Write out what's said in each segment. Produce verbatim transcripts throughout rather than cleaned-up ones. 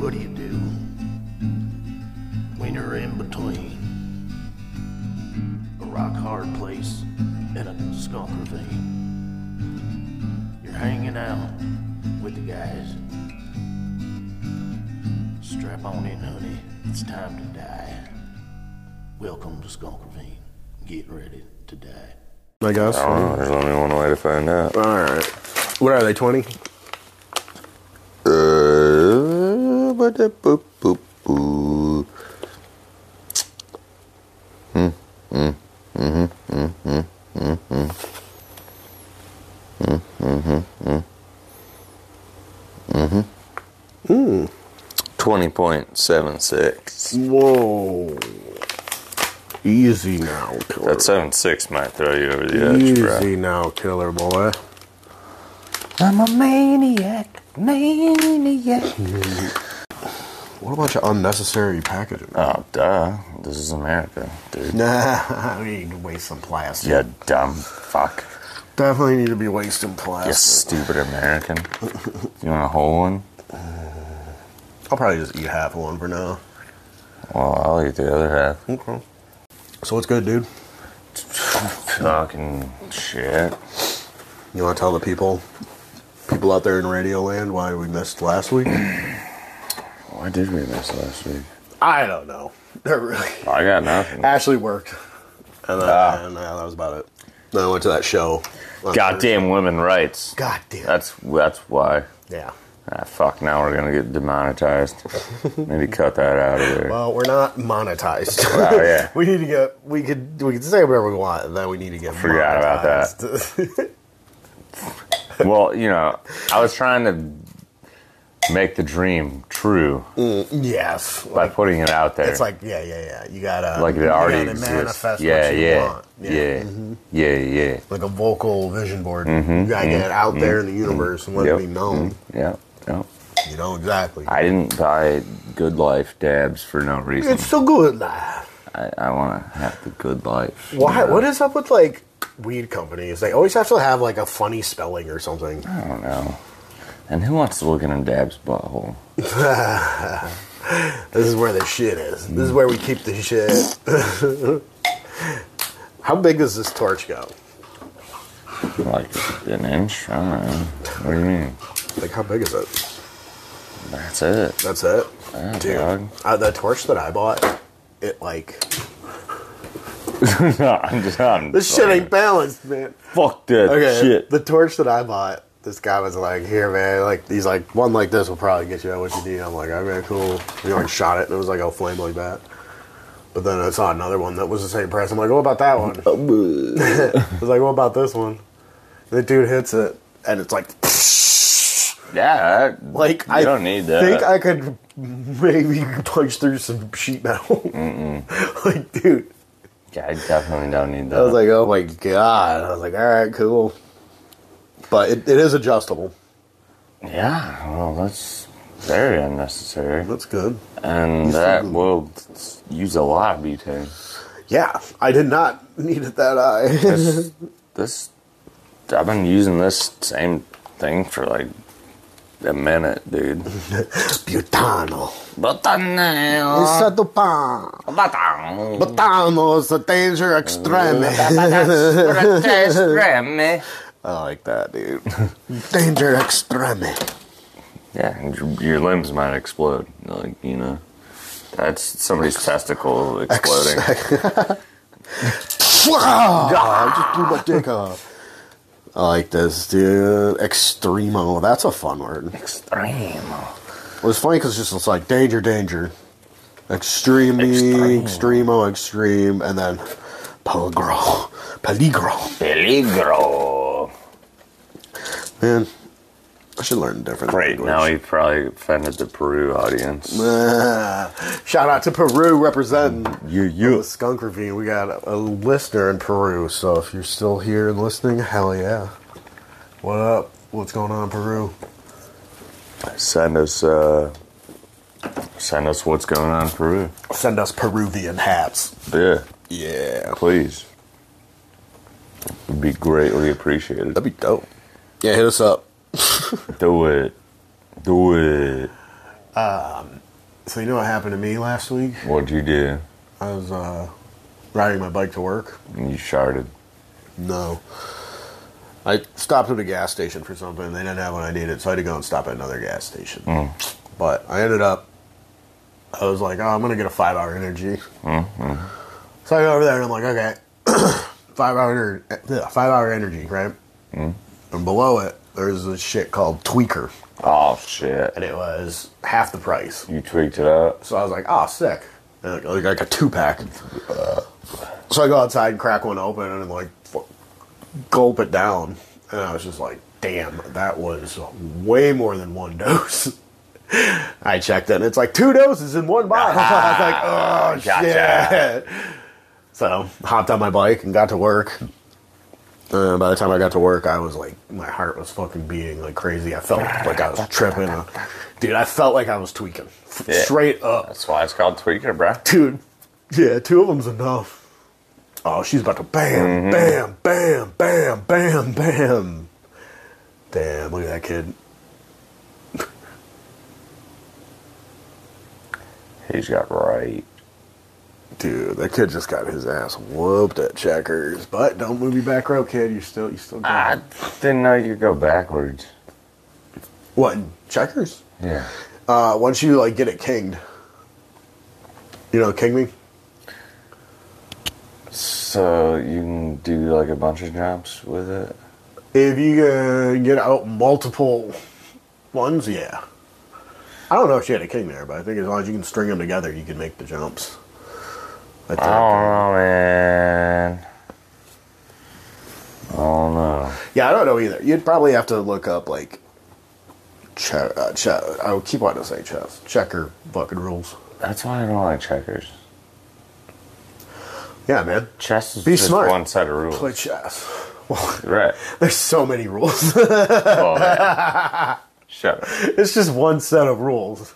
what do you do when you're in between a rock hard place and a skunk ravine? You're hanging out with the guys. Strap on in, honey. It's time to die. Welcome to Skunk Ravine. Get ready to die. I guess. I don't know. There's only one way to find out. All right. What are they, twenty? Uh, but the boop, boop, boop. Hmm, hmm, hmm, hmm, hmm, hmm, hmm. Hmm, hmm, hmm, hmm. Hmm. twenty point seven six. Whoa. Easy now, killer. That seven six might throw you over the edge, Easy bro. now, killer boy. I'm a maniac, maniac. What a bunch of unnecessary packaging. Oh, duh. This is America, dude. Nah, we need to waste some plastic. You dumb fuck. Definitely need to be wasting You plastic. stupid American. You want a whole one? I'll probably just eat half of one for now. Well, I'll eat the other half. Okay. So what's good, dude? Fucking shit. You want to tell the people, people out there in Radio Land, why we missed last week? Why did we miss last week? I don't know. They're really. I got nothing. Ashley worked, and, then, Ah. and uh, that was about it. Then I went to that show. on Goddamn women rights. Thursday. Goddamn. That's that's why. Yeah. Ah, fuck. Now we're gonna get demonetized. Maybe cut that out of there. Well, we're not monetized. Oh yeah. we need to get. We could. We could say whatever we want, and then we need to get. Forgot about that. that. Well, you know, I was trying to make the dream true Yes. by putting it out there. It's like yeah, yeah, yeah. You gotta like it you already gotta exists. manifest Yeah, what you yeah, want. yeah, Mhm. yeah, yeah. Like a vocal vision board. Mm-hmm, you gotta get it out mm-hmm, there in the universe and let Yep. it be known. Mm-hmm. Yeah, yeah. You know exactly. I didn't buy Good Life dabs for no reason. It's so good, lad. I, I want to have the good life. Why? you know? What is up with like weed companies? They always have to have like a funny spelling or something. I don't know. And who wants to look in a dab's butthole? This is where the shit is. This is where we keep the shit. How big does this torch go? Like an inch? I don't know. What do you mean? Like how big is it? That's it. That's it, Yeah, dude. dog. Uh, the torch that I bought, it like No, I'm just. I'm this shit ain't balanced, man. Fuck that Okay, shit. the torch that I bought, this guy was like, "Here, man, like he's like one like this will probably get you what you need." I'm like, "Okay, cool." We like shot it, and it was like a flame like that. But then I saw another one that was the same price. I'm like, "What about that one?" I was like, "What about this one?" The dude hits it, and it's like, Yeah, that, like you I don't need that. think I could maybe punch through some sheet metal. Like, dude. Yeah, I definitely don't need that. I was like, oh my god. I was like, all right, cool. But it, it is adjustable. yeah, well, that's very unnecessary. That's good. And He's that so good. will use a lot of butane. Yeah, I did not need it that high. This, this, I've been using this same thing for like a minute, dude. Butano. Butano. It's a dupan. Butano. Butano is a danger extreme. I like that, dude. Danger extreme. Yeah, and your, your limbs might explode. Like, you know, that's somebody's testicle exploding. I just blew my dick off. I like this, dude. Extremo. That's a fun word. Extreme. Well, it's funny because it's just it's like danger, danger. Extreme, Extreme. extremo, extreme, and then peligro. Peligro. Peligro. Man, I should learn a different Great, language. now he probably offended the Peru audience. Ah, shout out to Peru representing Yeah, the Skunk Ravine. We got a, a listener in Peru, so if you're still here and listening, hell yeah. What up? What's going on in Peru? Send us, uh, send us what's going on in Peru. Send us Peruvian hats. Yeah, Yeah. please. It'd be greatly appreciated. That'd be dope. Yeah, hit us up. Do it. Do it. So you know what happened to me last week? What'd you do? I was uh, riding my bike to work. You sharded. No. I stopped at a gas station for something. They didn't have what I needed, so I had to go and stop at another gas station. Mm. But I ended up, I was like, oh, I'm going to get a five-hour energy. Mm-hmm. So I go over there, and I'm like, okay, five-hour yeah, five-hour energy, right? Mm. And below it, there's this shit called Tweaker. Oh, shit. And it was half the price. You tweaked it up? So I was like, oh, sick. And like, like a two-pack. Uh, so I go outside and crack one open and like gulp it down. And I was just like, damn, that was way more than one dose. I checked it, and it's like two doses in one bottle. I was like, oh, Gotcha. shit. So hopped on my bike and got to work. Uh, by the time I got to work, I was like, my heart was fucking beating like crazy. I felt like I was tripping. Uh, dude, I felt like I was tweaking. F- Yeah. Straight up. That's why it's called tweaker, bro. Dude, yeah, two of them's enough. Oh, she's about to bam, Mm-hmm. bam, bam, bam, bam, bam. Damn, look at that kid. He's got right. Dude, that kid just got his ass whooped at Checkers. But don't move your back row, kid. You still, you still got I didn't know you could go backwards. What, in Checkers? Yeah. Uh, once you, like, get it kinged. You know king me? So you can do like a bunch of jumps with it? If you uh, get out multiple ones, yeah. I don't know if she had a king there, but I think as long as you can string them together, you can make the jumps. I I think. don't know, man. I don't know. Yeah, I don't know either. You'd probably have to look up, like, che- uh, che- I keep wanting to say chess. Checker fucking rules. That's why I don't like checkers. Yeah, man. Chess is Be just smart. one set of rules. Play chess. Well, Right. there's so many rules. Oh, man. Shut up. It's just one set of rules.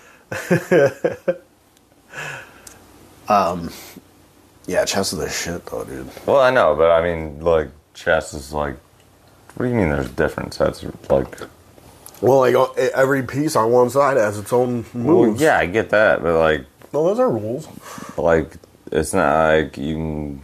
um, yeah, chess is the shit, though, dude. Well, I know, but I mean, like, chess is like. What do you mean there's different sets? Like. Well, like, uh, every piece on one side has its own Well, moves. yeah, I get that, but like. Well, those are rules. Like, it's not like you can.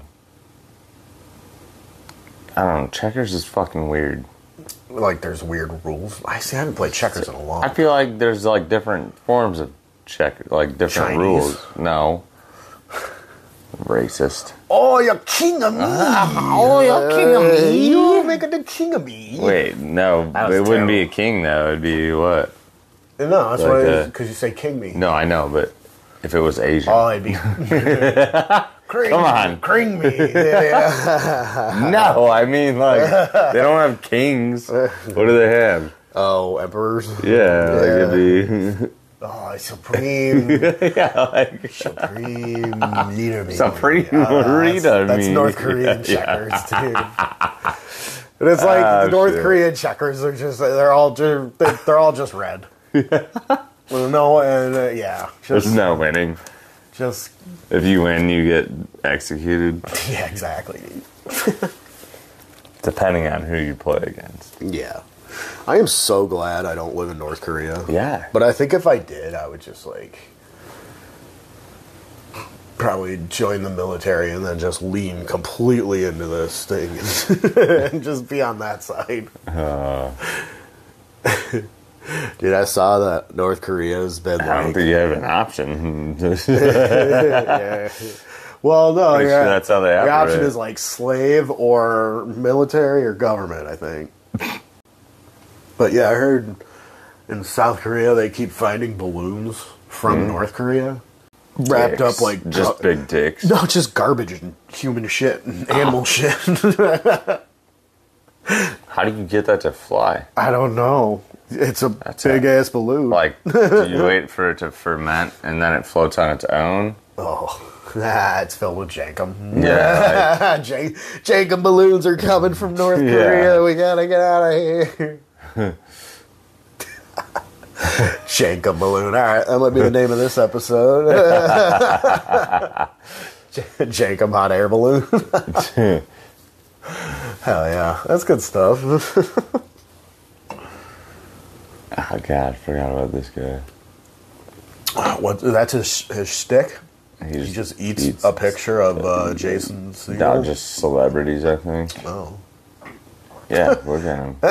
I don't know. Checkers is fucking weird. Like, there's weird rules. I see, I haven't played checkers in a long I time. feel like there's like different forms of check, like different Chinese. rules. No. Racist. Oh, you're king of me. oh, you're king of me. You make it the king of me. Wait, no, That was it wouldn't be a terrible. king though. It'd be what? No, that's Like what it a- is, because you say king me. No, I know, but if it was Asian, Oh, it'd be... Cring, Come on. Cring me. Yeah. no, I mean like they don't have kings. What do they have? Oh, emperors. Yeah, like it'd be Oh, supreme, yeah, like supreme leader. me. Supreme Ah, leader That's, that's me. North Korean Yeah, checkers, dude. And it's like Ah, the North shit. Korean checkers are just—they're all just, they're all just red. Well, no, and uh, yeah, there's just, no winning. just If you win, you get executed, yeah, exactly. depending on who you play against. Yeah, I am so glad I don't live in North Korea. Yeah, But I think if I did, I would just like probably join the military and then just lean completely into this thing and just be on that side. uh, Dude, I saw that North Korea's been I don't like. think you have an option. Yeah. Well, no, Pretty yeah. sure that's how they The option operate. is like slave or military or government, I think. But yeah, I heard in South Korea they keep finding balloons from North Korea wrapped Dicks. up like just gar- big dicks. no, just garbage and human shit and animal shit. How do you get that to fly? I don't know. It's a That's big a- ass balloon. Like, do you wait for it to ferment and then it floats on its own? Oh, ah, it's filled with jankum. Yeah, Jan- jankum balloons are coming from North Yeah. Korea. We gotta get out of here. Jankum balloon. All right, that might be the name of this episode. J- Jankum hot air balloon. Hell yeah, that's good stuff. Oh god, I forgot about this guy. Uh, what? That's his his shtick. He He just eats, eats- a picture of uh, Jason Segel. Not just celebrities, I think. Oh. Yeah, look at him.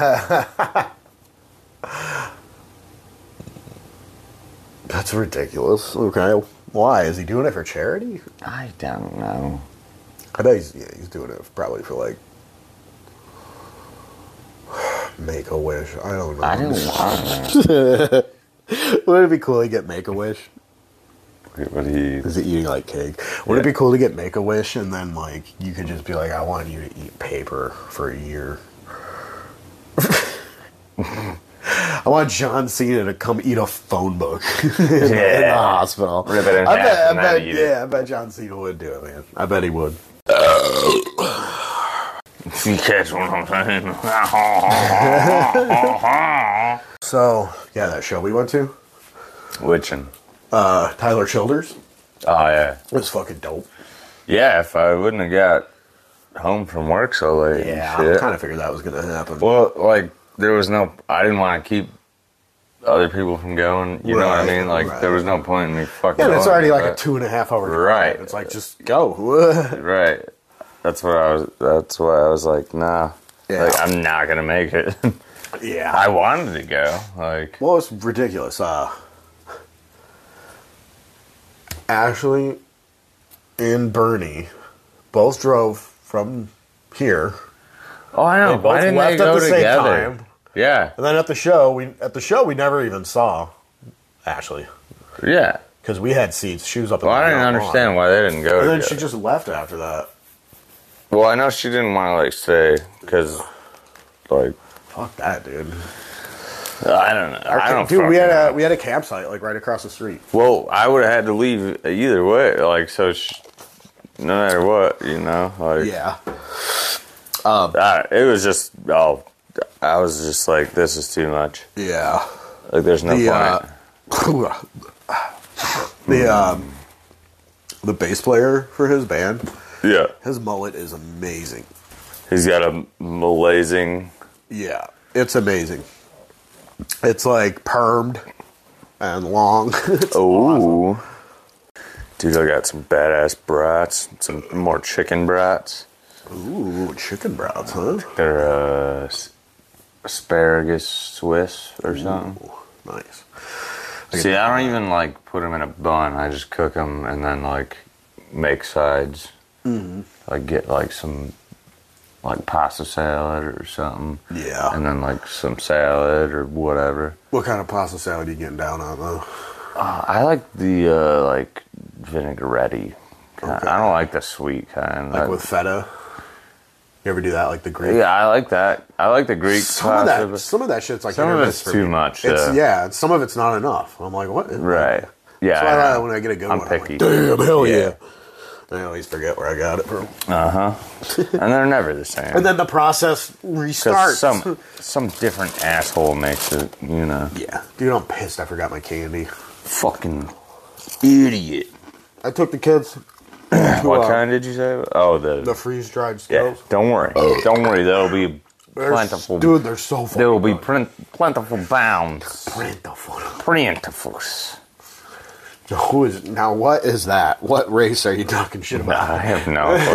That's ridiculous. Okay. Why? Is he doing it for charity? I don't know. I bet he's, yeah, he's doing it probably for like Make a Wish. I don't know. I don't know. Would it be cool to get Make a Wish? What he? Is he eating like cake? Would it be cool to get Make a Wish and then like you could just be like, I want you to eat paper for a year. I want John Cena to come eat a phone book in, the, in the Yeah. hospital. Rip it in I half bet, I and then bet, eat it. yeah, I bet John Cena would do it, man. I bet he would. You catch what I'm saying? So, yeah, that show we went to, Which one? uh, Tyler Childers, Oh yeah, was fucking dope. yeah. If I wouldn't have got home from work so late, Yeah, and I shit. kind of figured that was gonna happen. Well, like there was no. I didn't want to keep other people from going. You know what I Right, mean? Like right. there was no point in me fucking. Yeah, and it's going, already like a but- two and a half hour drive. Right. It's like just go. Right. That's what I was. That's why I was like, nah. Yeah. Like I'm not gonna make it. Yeah. I wanted to go. Like Well, it's ridiculous. Uh, Ashley and Bernie both drove from here. oh, I know. They Why both didn't left they at go the same together? time. Yeah. And then at the show, we at the show we never even saw Ashley Yeah. because we had seats. She was up. In Well, the I didn't front understand lawn. why they didn't go And then together. she just left after that. Well, I know she didn't want to like stay because, like, Fuck that, dude. I don't know. I don't. dude, we fucking had a know. we had a campsite like right across the street. Well, I would have had to leave either way. Like, so sh no matter what, you know, like, Yeah. I, it was just. Oh, I was just like, this is too much. Yeah. Like, there's no The, point. uh, the um, the bass player for his band, Yeah, his mullet is amazing. he's got a malazing. Yeah, it's amazing. It's like permed and long. It's Oh, dude, I got some badass brats, some more chicken brats. Ooh, chicken brows, huh? They're uh, s- asparagus Swiss or something. Ooh, nice. See, I don't even like put them in a bun. I just cook them and then like make sides. Mm-hmm. Like get like some like pasta salad or something. Yeah. And then like some salad or whatever. What kind of pasta salad are you getting down on, though? Uh, I like the uh, like vinaigrette. Kind. Okay. I don't like the sweet kind. Like I- with feta? You ever do that, like the Greek? yeah, I like that. I like the Greek Some of pasta. that, but- some of that shit's like Some hit or of miss it's for too me. much, It's, yeah. yeah, some of it's not enough. I'm like, what? Right. Yeah. That's why I I know. like when I get a good I'm one. picky. I'm like, damn, hell yeah. Yeah. I always forget where I got it from. Uh huh. And they're never the same. And then the process 'Cause restarts. some some different asshole makes it, you know. Yeah. Dude, I'm pissed I forgot my candy. Fucking idiot. I took the kids What uh, kind did you say? Oh, the, the freeze-dried yeah. Skittles. Don't worry. Don't worry. There'll be They're s- plentiful. Dude, they're so fucking There will be good. plen- plentiful bounds. Plentiful. Plentiful. Who is now? What is that? What race are you talking shit about? I have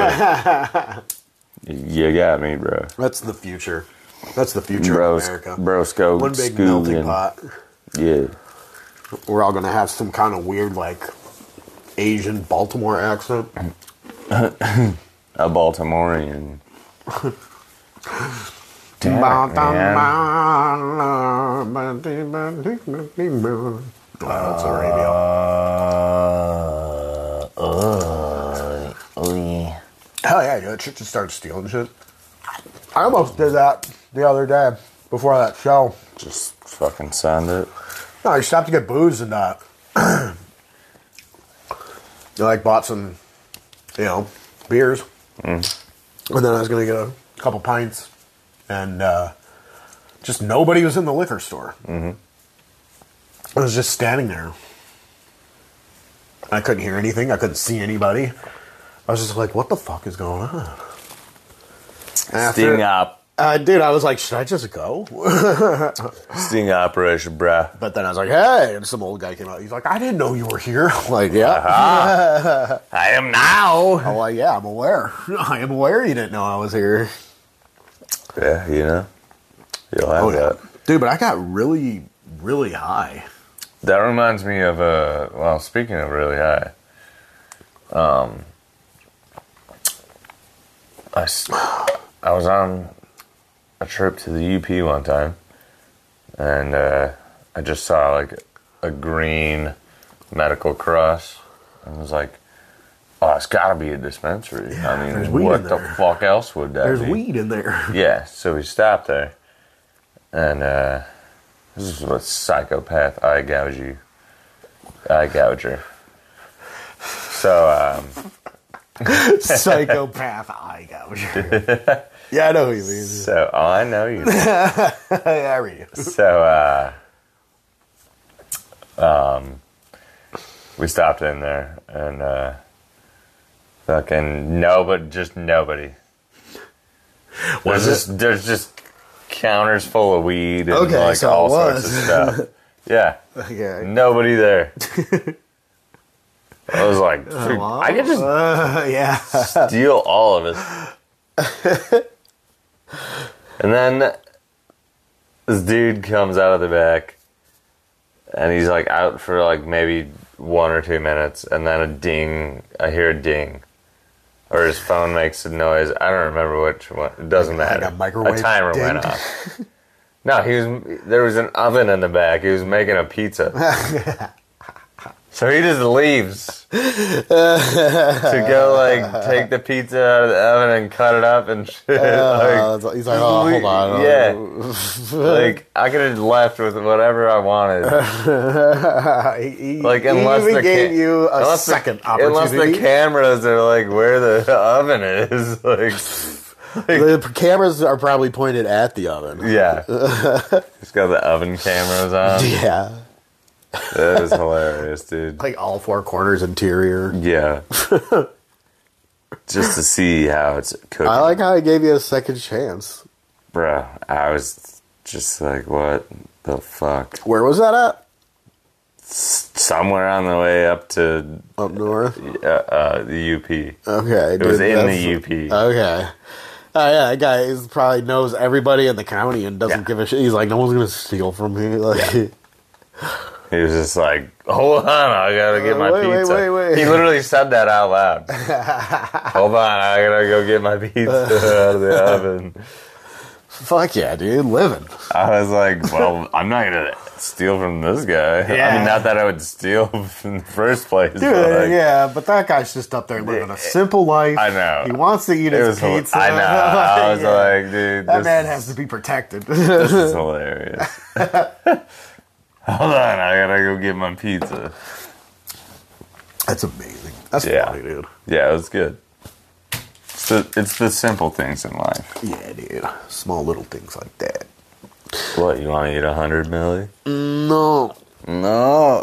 no clue. You got me, bro. That's the future. That's the future Bros, of America. brosco, One big melting Scoogan. pot. Yeah. We're all gonna have some kind of weird, like Asian Baltimore accent. A Baltimorean. Damn it, man. Oh, that's Arabia. Uh, uh, oh yeah. Hell yeah, dude. Shit just started stealing shit. I almost did that the other day before that show. Just fucking send it. No, I stopped to get booze and uh, I like bought some, you know, beers, Mm. and then I was gonna get a couple pints, and uh, just nobody was in the liquor store. Mm-hmm. I was just standing there. I couldn't hear anything. I couldn't see anybody. I was just like, "What the fuck is going on?" After- Sting up. Uh, dude, I was like, should I just go? Sting operation, bruh. But then I was like, hey, and some old guy came out. He's like, I didn't know you were here. I'm like, yeah. Uh-huh. I am now. I'm like, yeah, I'm aware. I am aware you didn't know I was here. Yeah, you know. You'll have Oh, yeah. that. Dude, but I got really, really high. That reminds me of a, well, speaking of really high, um, I, s- I was on a trip to the U P one time, and uh, I just saw like a green medical cross, and was like, oh, it's gotta be a dispensary. Yeah, I there's mean, weed what in the there. fuck else would that There's be? weed in there. Yeah, so we stopped there, and uh, this is what psychopath eye gouge you, eye gouger. So, um, Psychopath eye gouger. Yeah, I know who you mean. so oh, I know you. Yeah, I read you. So, uh, um, we stopped in there, and uh, fucking nobody, just nobody. Was There's just, there's just counters full of weed and Okay, like so it all sorts of was. stuff. Yeah. Okay. Nobody there. I was like, "Dude, Well, I could just uh, yeah. steal all of it. And then this dude comes out of the back, and he's like out for like maybe one or two minutes, and then a ding. I hear a ding, or his phone makes a noise. I don't remember which one. It doesn't Like a matter. microwave a timer ding? went off. No, he was. There was an oven in the back. He was making a pizza. So he just leaves to go like take the pizza out of the oven and cut it up and shit. Uh, like, he's like, oh, hold on. yeah, like I could have left with whatever I wanted. he, he, Like he unless even the gave ca- you a unless second the, unless opportunity. the cameras are like where the oven is, like, like The cameras are probably pointed at the oven. yeah, he's got the oven cameras on. Yeah. That was hilarious, dude. Like all four corners interior. Yeah. Just to see how it's cooking. I like how he gave you a second chance. Bruh, I was just like, what the fuck? Where was that at? S- Somewhere on the way up to Up north? uh, uh, the U P. Okay. It was dude, in the that's- U P. Okay. Oh, yeah, that guy is probably knows everybody in the county and doesn't Yeah. give a shit. He's like, no one's going to steal from me. Like, He was just like, hold on, I gotta get Uh, my wait, wait, pizza. wait, wait. He literally said that out loud. Hold on, I gotta go get my pizza out of the oven. fuck yeah, dude. Living. I was like, well, I'm not gonna steal from this guy. I Yeah. mean, not that I would steal in the first place. Dude, but like, yeah, but that guy's just up there living a simple life. I know. He wants to eat It his was hil- pizza. I know. I was Yeah. like, dude, that this, man has to be protected. this is hilarious. Hold on, I gotta go get my pizza. That's amazing. That's Yeah. funny, dude. Yeah, it was good. It's the, it's the simple things in life. Yeah, dude. Small little things like that. What, you want to eat a hundred milli? No. No.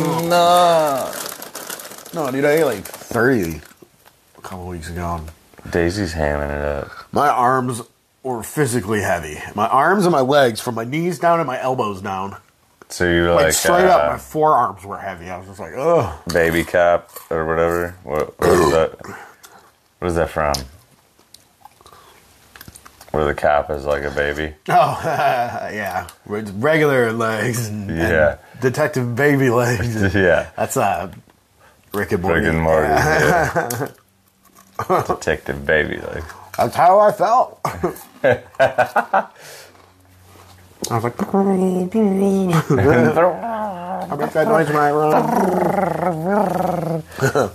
No. No, dude, I ate like thirty a couple weeks ago. Daisy's hamming it up. My arms were physically heavy. My arms and my legs, from my knees down and my elbows down. So you're Like, like, straight uh, up, my forearms were heavy. I was just like, ugh. baby cop or whatever. What, what is that? What is that from? Where the cop is like a baby. Oh, yeah. Re- Regular legs and, and Yeah. detective baby legs. Yeah. That's uh, Rick and Morty. Rick and Morty. Yeah. Yeah. Detective baby, like. That's how I felt. I was like, I make that noise when I run.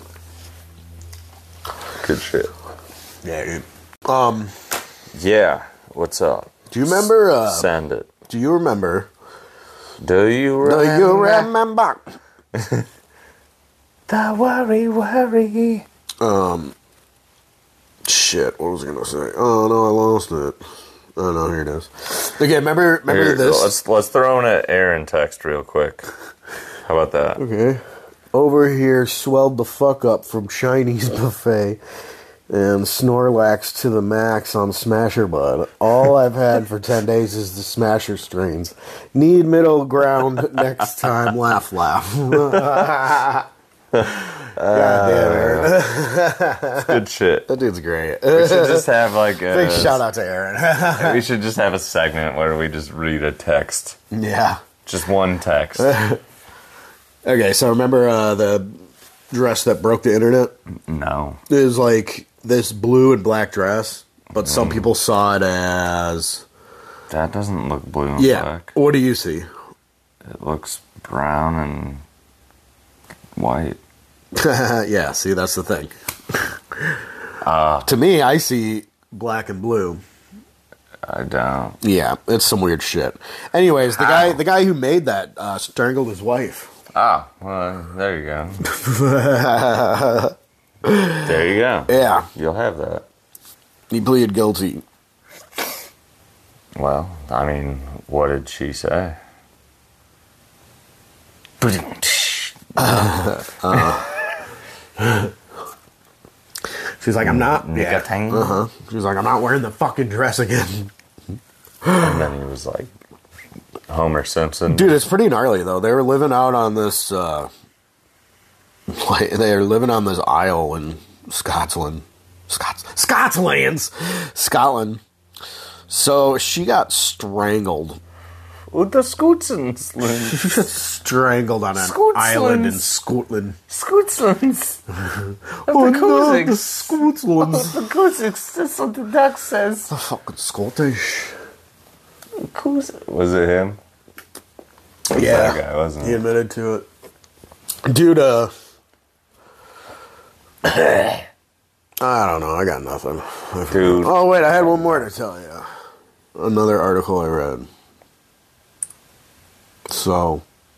Good shit. Yeah, dude. Um, Yeah. What's up? do you remember? Uh, Send it. do you remember? Do you Do remember? you remember? The worry, worry. Um, shit. What was I gonna say? Oh no, I lost it. Oh no, here it is. Okay, remember? Remember Here, this? Let's let's throw in an Aaron text real quick. How about that? Okay. Over here, swelled the fuck up from Chinese buffet. and Snorlax to the max on Smasher Bud. All I've had for ten days is the Smasher strains. Need middle ground next time. Laugh, laugh. God damn it. Good shit. That dude's great. We should just have like a Big shout out to Aaron. we should just have a segment where we just read a text. Yeah. Just one text. Okay, so remember uh, the dress that broke the internet? No. It was like this blue and black dress, but some people saw it as... That doesn't look blue and Yeah. black. What do you see? It looks brown and white. Yeah, see, that's the thing. Uh, to me, I see black and blue. I don't. Yeah, it's some weird shit. Anyways, the guy the guy who made that uh, strangled his wife. Ah, well, there you go. There you go. Yeah, You'll have that. he pleaded guilty. Well, I mean, what did she say? She's like, I'm not. Mm, Yeah. Nicotine. Uh-huh. She's like, I'm not wearing the fucking dress again. And then he was like, Homer Simpson. Dude, it's pretty gnarly though. They were living out on this. Uh, like, they were living on this isle in Scotland. Scots, Scotslands, Scotland. So she got strangled. With the Scootsons. Strangled on an Scotland. island in Scotland. Scootslands. Oh no, the The Scotland. Coosics, that's what the duck says. The fucking Scottish. Was it him? It was Yeah. that guy, wasn't He it? admitted to it. Dude, uh... I don't know. I got nothing. I forgot. Dude. Oh, wait. I had one more to tell you. Another article I read. So...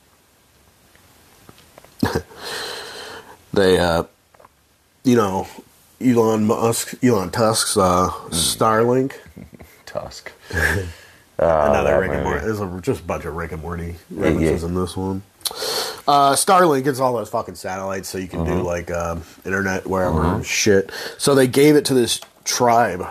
they, uh... You know, Elon Musk, Elon Tusk's, uh, Starlink. Tusk. Another that Rick and movie. Morty. There's a, just a bunch of Rick and Morty Yeah, references yeah. in this one. Uh, Starlink gets all those fucking satellites, so you can do like um, internet wherever and shit. So they gave it to this tribe,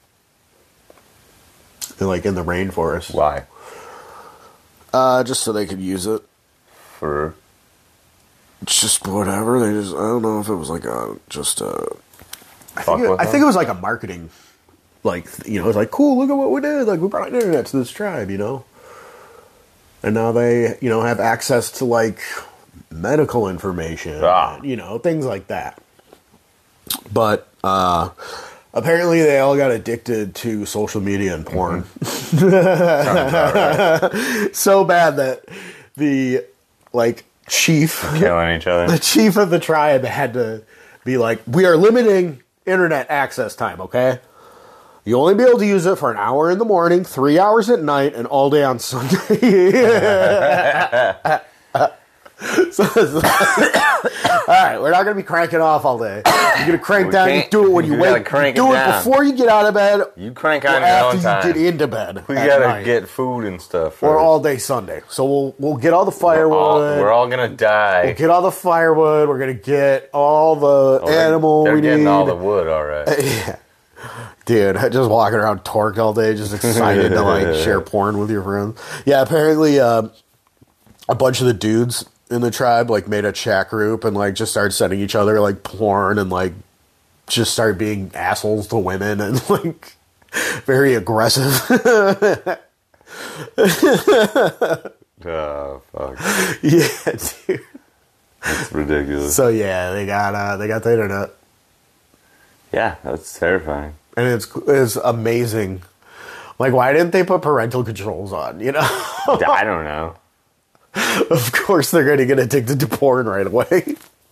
in, like in the rainforest, Why? uh, just so they could use it. For Just whatever. They just I don't know if it was like a just a. I Fuck think it, with I them? think it was like a marketing, like you know, it's like cool. Look at what we did. Like we brought internet to this tribe, you know. And now they, you know, have access to like medical information, Ah. you know, things like that. But uh, apparently, they all got addicted to social media and porn sounds about right. so bad that the like chief, Killing each other. the chief of the tribe had to be like, "We are limiting internet access time, okay? You only be able to use it for an hour in the morning, three hours at night, and all day on Sunday." So it's like, all right, we're not going to be cranking off all day. You're going to crank We down. You can't- do it when you, you gotta wake. crank do it it down. before you get out of bed. You crank or on your after own time. you get into bed. We at gotta night. get food and stuff. Or first. all day Sunday. So we'll we'll get all the We're firewood. all, we're all gonna die. We'll get all the firewood. We're gonna get all the Oh, they're- animal They're we getting need. all the wood, all right. Yeah. Dude, just walking around torqued all day, just excited to like share porn with your friends. Yeah, apparently uh, a bunch of the dudes in the tribe like made a chat group and like just started sending each other like porn and like just started being assholes to women and like very aggressive. Oh fuck, Yeah, dude. that's ridiculous. So yeah, they got uh, they got the internet. Yeah, that's terrifying. And it's it's amazing. Like, why didn't they put parental controls on? You know, I don't know. of course they're going to get addicted to porn right away.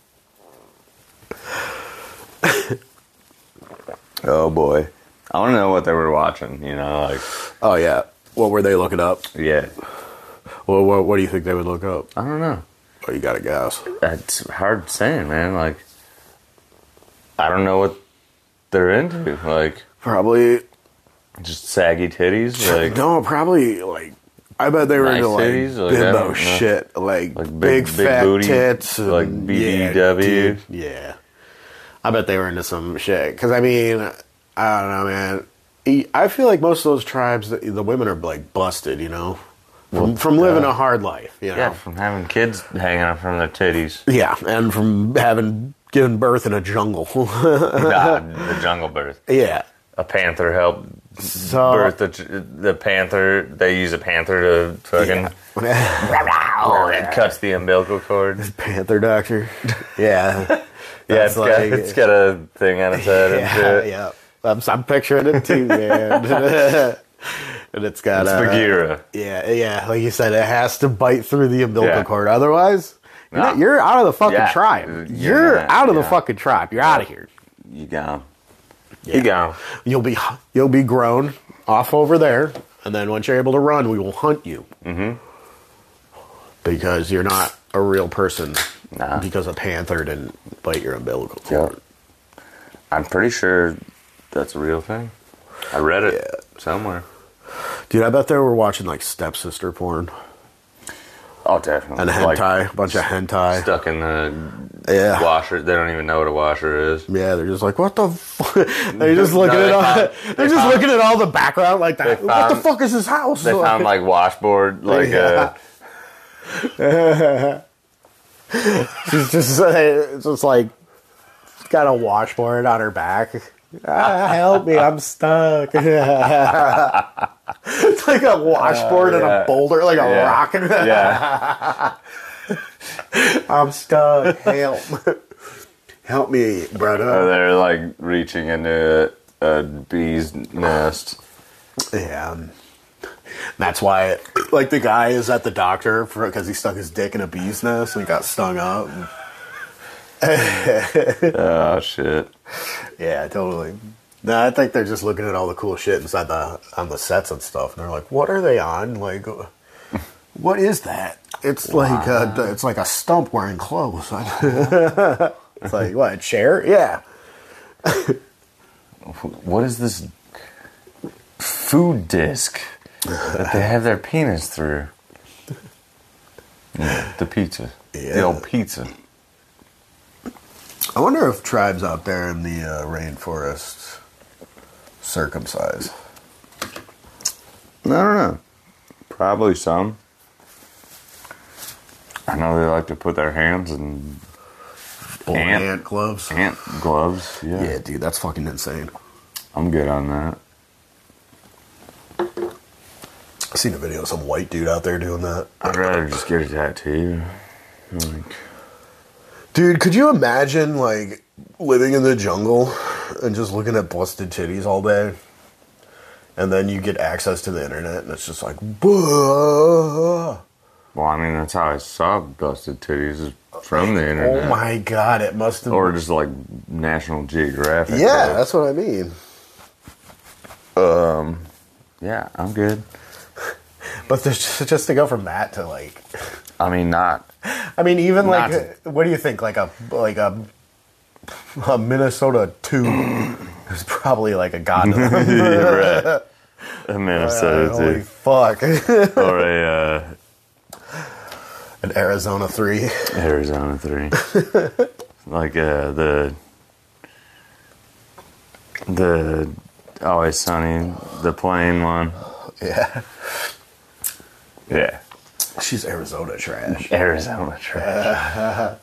Oh boy, I want to know what they were watching. You know, like Oh yeah, what were they looking up? yeah, Well, what, what do you think they would look up? I don't know. Oh, you got to guess. It's hard saying, man. Like, I don't know what they're into. Like, Probably just saggy titties. Like, no, probably like I bet they were Nice into like titties? Like, I bimbo don't know. shit, like, Like big- big, big fat booty? tits, and- Like B B W? Yeah, dude, yeah. I bet they were into some shit. Because, I mean, I don't know, man. I feel like most of those tribes, the, the women are, like, busted, you know? From, from living uh, a hard life, you know? Yeah, from having kids hanging out from their titties. Yeah, and from having given birth in a jungle. Nah, the jungle birth. Yeah. A panther helped So, birth the, the panther. They use a panther to fucking... Yeah. It cuts the umbilical cord. Panther doctor. Yeah. Yeah, That's it's, got, it's got a thing on its head and yeah, shit. yeah. I'm, I'm picturing it too, man. And it's got It's uh, Bagheera. Yeah, yeah. Like you said, it has to bite through the umbilical Yeah. cord. Otherwise, you're, No. not- you're out of the fucking Yeah. tribe. You're You're not- out of the yeah. fucking tribe. You're out of here. You gone. Yeah. You gone. You'll be you'll be grown off over there, and then once you're able to run, we will hunt you. Mm-hmm. Because you're not a real person. Nah. Because a panther didn't bite your umbilical cord. Yep. I'm pretty sure that's a real thing. I read it Yeah. somewhere. Dude, I bet they were watching like stepsister porn Oh, definitely. and Like, hentai, a bunch of hentai. stuck in the Yeah. washer. They don't even know what a washer is. Yeah, they're just like, what the fuck? They're just looking No, they at all. found- they're they just found- looking at all the background like that. They What the found- fuck is this house? They found like washboard, like Yeah. uh, She's just, uh, it's just like got a washboard on her back. Ah, help me, I'm stuck. It's like a washboard Uh, and yeah. a boulder, like a Yeah. rock. yeah. I'm stuck. Help. Help me, brother. Or they're like reaching into a, a bee's nest. Yeah. um, That's why, like, the guy is at the doctor because he stuck his dick in a bee's nest and he got stung up. Oh shit. Yeah, totally. No, I think they're just looking at all the cool shit inside the on the sets and stuff, and they're like, "What are they on? Like, uh, what is that?" It's like uh, it's like a stump wearing clothes. It's like what, a chair? Yeah. What is this food disc that they have their penis through? Yeah, the pizza. The Yeah. old pizza. I wonder if tribes out there in the uh, rainforest circumcise. I don't know. Probably some. I know they like to put their hands in Old Ant. ant gloves. ant gloves. Yeah. Yeah, dude, that's fucking insane. I'm good on that. I seen a video of some white dude out there doing that. I'd rather just get a tattoo. Like, Dude, could you imagine, like, living in the jungle and just looking at busted titties all day? And then you get access to the internet and it's just like, "Bah." well, I mean, that's how I saw busted titties is from the internet. Oh my god, it must have Or just like National Geographic. Yeah, Like, that's what I mean. yeah, I'm good. But there's just, just to go from that to, like, I mean, not. I mean, even Not like, what do you think? Like a, like a, a Minnesota two is probably like a Gondom. Right. A Minnesota, Holy too. fuck. Or a uh, An Arizona three. Arizona three. Like uh, the the Always Sunny, the plain one. Yeah. Yeah. She's Arizona trash. Arizona trash.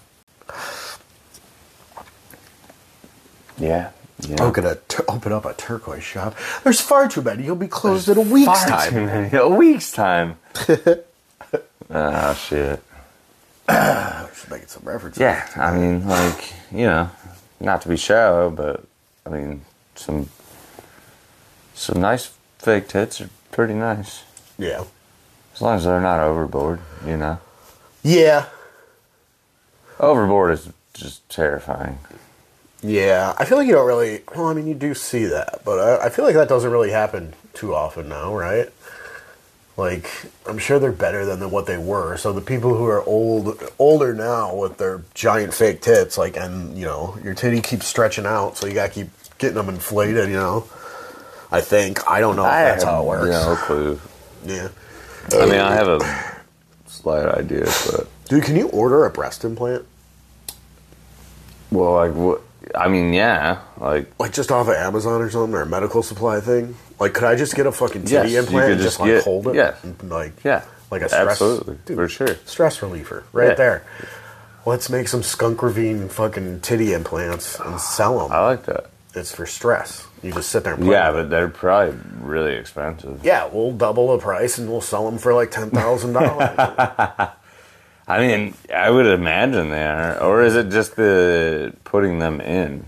yeah. Yeah. Open, a tur- open up a turquoise shop. There's far too many. You'll be closed in a week's Far too time. many. A week's time. Ah, shit. Just making some references. Yeah, I mean, like, you know, not to be shallow, but I mean, some some nice fake tits are pretty nice. Yeah. As long as they're not overboard, you know. Yeah. Overboard is just terrifying. Yeah. I feel like you don't really. Well, I mean, you do see that, but I, I feel like that doesn't really happen too often now, right? Like, I'm sure they're better than what they were. So the people who are old, older now with their giant fake tits, like, and you know, your titty keeps stretching out, so you gotta keep getting them inflated. You know. I think I don't know if I that's have how it works. no clue. Yeah. I mean, I have a slight idea, but Dude, can you order a breast implant? well, like, what I mean, yeah, like Like just off of Amazon or something, or a medical supply thing. Like, could I just get a fucking Yes, titty you implant could and just just, like, get- hold it? yeah. And, like, yeah, like a stress, absolutely dude, for sure. stress reliever right Yeah. there. Let's make some skunk ravine fucking titty implants and sell them. I like that. It's for stress. You just sit there and play Yeah, with but they're probably really expensive. it. Yeah, we'll double the price and we'll sell them for like ten thousand dollars. I mean, I would imagine they are, or is it just the putting them in?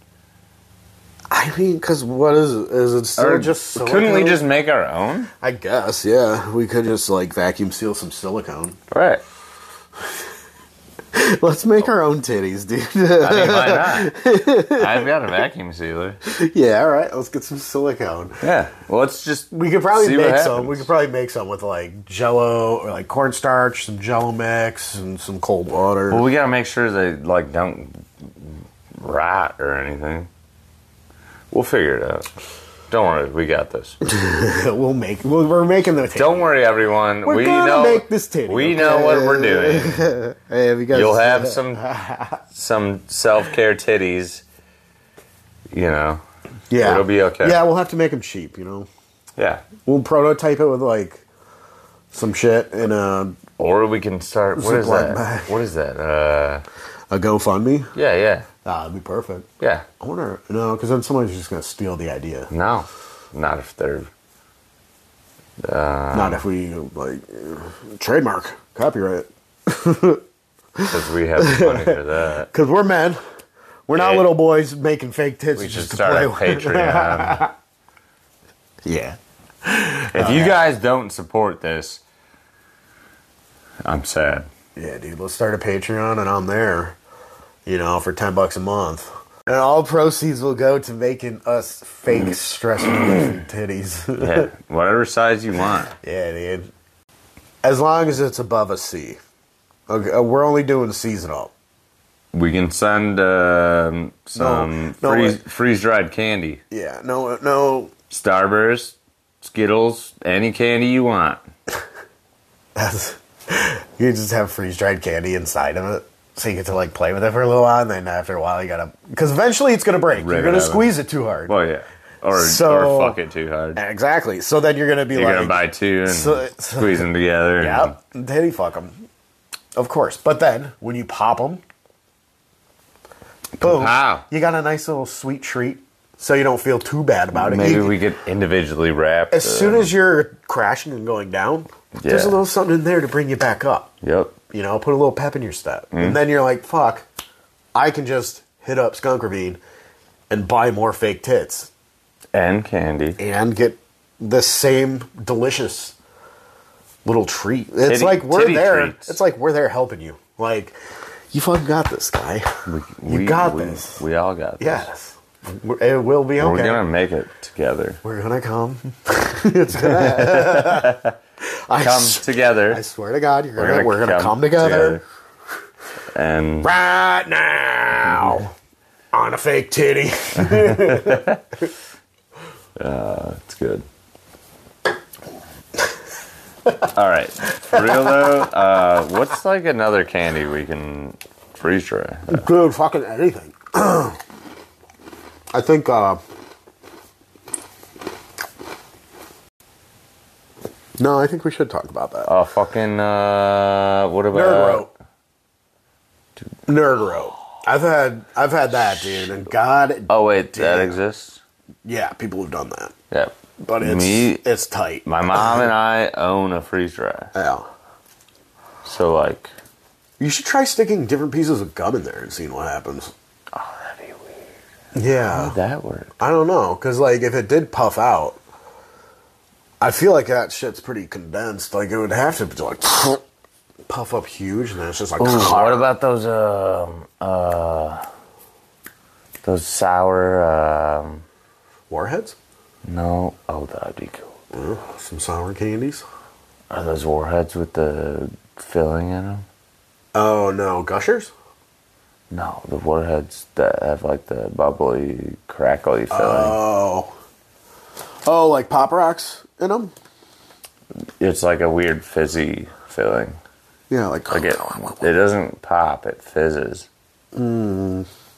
I mean, because what is it? Is it still Or just couldn't we silicone? just make our own? I guess, yeah. We could just like vacuum seal some silicone. Right. Let's make our own titties, dude. I mean, why not? I've got a vacuum sealer. Yeah, all right. Let's get some silicone. Yeah. Well, let's just We could probably see what make some. happens. We could probably make some with like Jello or like cornstarch, some Jello mix, and some cold water. Well, we gotta make sure they like don't rot or anything. We'll figure it out. Don't worry, we got this. we'll make. We'll, we're making the. Titty. Don't worry, everyone. We're we gonna know. make this titty. We okay? know what we're doing. Hey, have you guys, You'll have some some self care titties. You know. Yeah, It'll be okay. Yeah, we'll have to make them cheap. You know, Yeah. we'll prototype it with like some shit in a Or we can start. What is Ziploc that? bag. What is that? Uh, a GoFundMe. yeah, yeah, Ah, that'd be perfect. yeah. I wonder. No, because then someone's just gonna steal the idea. No, not if they're. Uh, Not if we like trademark, copyright. because we have the money for that. Because we're men. We're not Yeah. little boys making fake tits We should just to start play a with. Patreon. Yeah. If you guys don't support this, I'm sad. Yeah, dude. Let's start a Patreon, and I'm there. You know, for ten bucks a month, and all proceeds will go to making us fake stress relief titties. Yeah, whatever size you want. Yeah, dude. As long as it's above a C. Okay, uh, we're only doing seasonal. We can send um, some no, freeze, wait. freeze dried candy. Yeah, no, no. Starburst, Skittles, any candy you want. That's, you just have freeze dried candy inside of it, so you get to like play with it for a little while, and then after a while you gotta, because eventually it's gonna break. Rip You're it gonna out of it. squeeze it too hard. Well, yeah. Or, So- or fuck it too hard. Exactly. So then you're gonna be You're like, gonna buy two and So- so- squeeze them together. and- yep, titty fuck them, of course. But then when you pop them, boom, Pow. you got a nice little sweet treat, so you don't feel too bad about it. Maybe You- we could individually wrap. as the- soon as you're crashing and going down, there's a Yeah. little something in there to bring you back up. Yep. You know, put a little pep in your step. Mm-hmm. And then you're like, fuck, I can just hit up Skunk Ravine and buy more fake tits And candy. and get the same delicious little treat. It's Titty- like we're titty there. treats. It's like we're there helping you. Like, you fucking got this, guy. We, You got we, this. We all got this. Yes. We're- It will be okay. We're gonna make it together. We're gonna come. it's gonna I Come s- together. I swear to God, you're We're gonna, gonna we're gonna come come, together, together. And right now on a fake titty. uh, it's good. All right. For real though, uh, what's like another candy we can freeze dry? Dude, fucking anything. I think, uh... No, I think we should talk about that. Uh, fucking, uh, what about... Nerd rope. Nerd rope. I've had, I've had that, dude, and God... Oh, wait, that damn. exists? Yeah, people have done that. Yeah. But it's, Me, it's tight. my mom and I own a freeze dry. Yeah. So, like... You should try sticking different pieces of gum in there and seeing what happens. Oh, that'd be weird. Yeah. How'd that work? I don't know, because, like, if it did puff out, I feel like that shit's pretty condensed. Like, it would have to, like, puff up huge, and then it's just like... Ooh, what about those, um, uh... those sour, um... Warheads? No. Oh, that'd be cool. Yeah, some sour candies? Are those warheads with the filling in them? Oh, no. Gushers? No, the warheads that have like the bubbly, crackly filling. Oh. Oh, like Pop Rocks in them? It's like a weird fizzy filling. Yeah, like... Like it, it doesn't pop, it fizzes. Mm.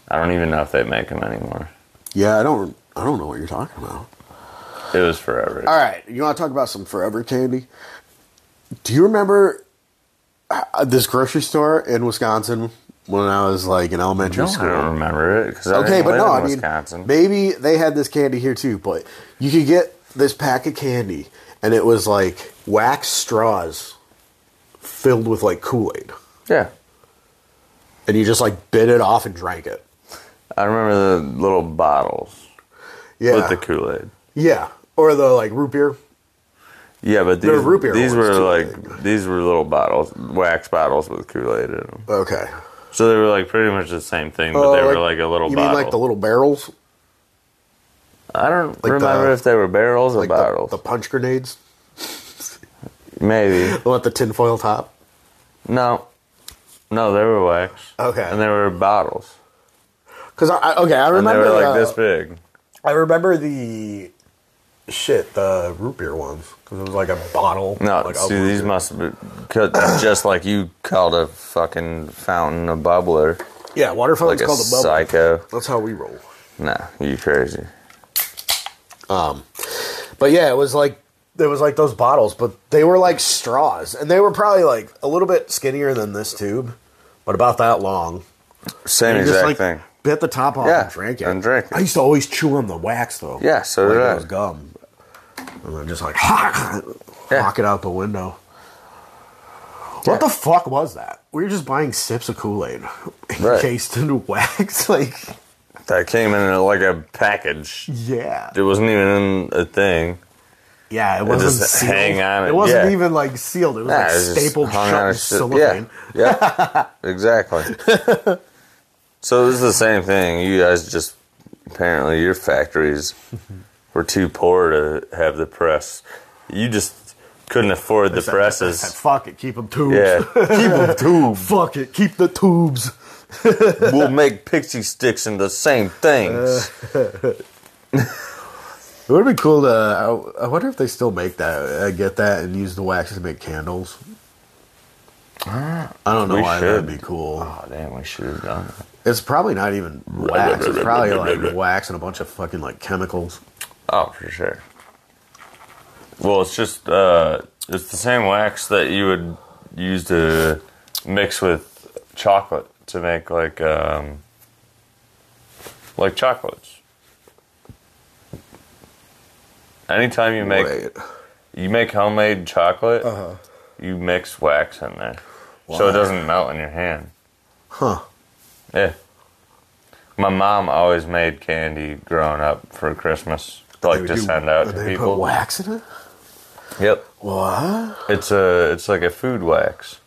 I don't even know if they make them anymore. Yeah, I don't. I don't know what you're talking about. It was forever. All right, you want to talk about some forever candy? Do you remember uh, this grocery store in Wisconsin when I was like in elementary No, school? I don't remember it because I Okay, didn't but live no, in I mean, Wisconsin. maybe they had this candy here too. But you could get this pack of candy, and it was like wax straws filled with like Kool-Aid, Yeah, and you just like bit it off and drank it. I remember the little bottles Yeah, with the Kool-Aid. yeah, or the like root beer. Yeah, but They're these root beer these ones, were too, like like- these were little bottles, wax bottles with Kool-Aid in them. Okay, So they were like pretty much the same thing, but Uh, they were like a little You bottle. mean like the little barrels, I don't like remember the- if they were barrels or like the, bottles. the punch grenades, Maybe. the one with the tinfoil top? No. No, they were wax. Okay. And they were bottles. Because I, I okay, I And remember they were like uh, this big. I remember the shit, the root beer ones, because it was like a bottle. No, like, see, of root these beer. must have been cut just like you called a fucking fountain a bubbler. Yeah, water Like fountain's a called a bubble. psycho. That's how we roll. Nah, you crazy. But yeah, it was like it was like those bottles, but they were like straws, and they were probably like a little bit skinnier than this tube, but about that long. Same You exact just like thing. bit the top off Yeah, and drank it. and drank it. I used to always chew on the wax though. Yeah, so like did it I. was gum, and then just like knock it out the window. What the fuck was that? We were just buying sips of Kool-Aid Right. encased in wax. Like, That came in a, like a package. yeah, It wasn't even in a thing. yeah. It wasn't just sealed. hang on it, It wasn't yeah. even like sealed. It was Nah, like it was just stapled hung shut on in a shit- cellophane. Yeah, yeah, exactly. So this is the same thing. You guys just apparently your factories were too poor to have the press. You just couldn't afford the Said, presses. Fuck it, keep them tubes. Yeah, keep them tubes. Fuck it, keep the tubes. We'll make pixie sticks into the same things. It would be cool to. I, I wonder if they still make that. I get that and use the wax to make candles. I don't know We why should. that'd be cool. Oh damn, we should have done that. It's probably not even wax. It's probably like wax and a bunch of fucking like chemicals. Oh, for sure. Well, it's just uh, it's the same wax that you would use to mix with chocolate to make like um, like chocolates. Anytime you make Wait. you make homemade chocolate, Uh-huh. you mix wax in there, so it doesn't melt in your hand. Huh. Yeah. My mom always made candy growing up for Christmas, like They to do- send out and to they people. put wax in it? Yep. What? It's a it's like a food wax.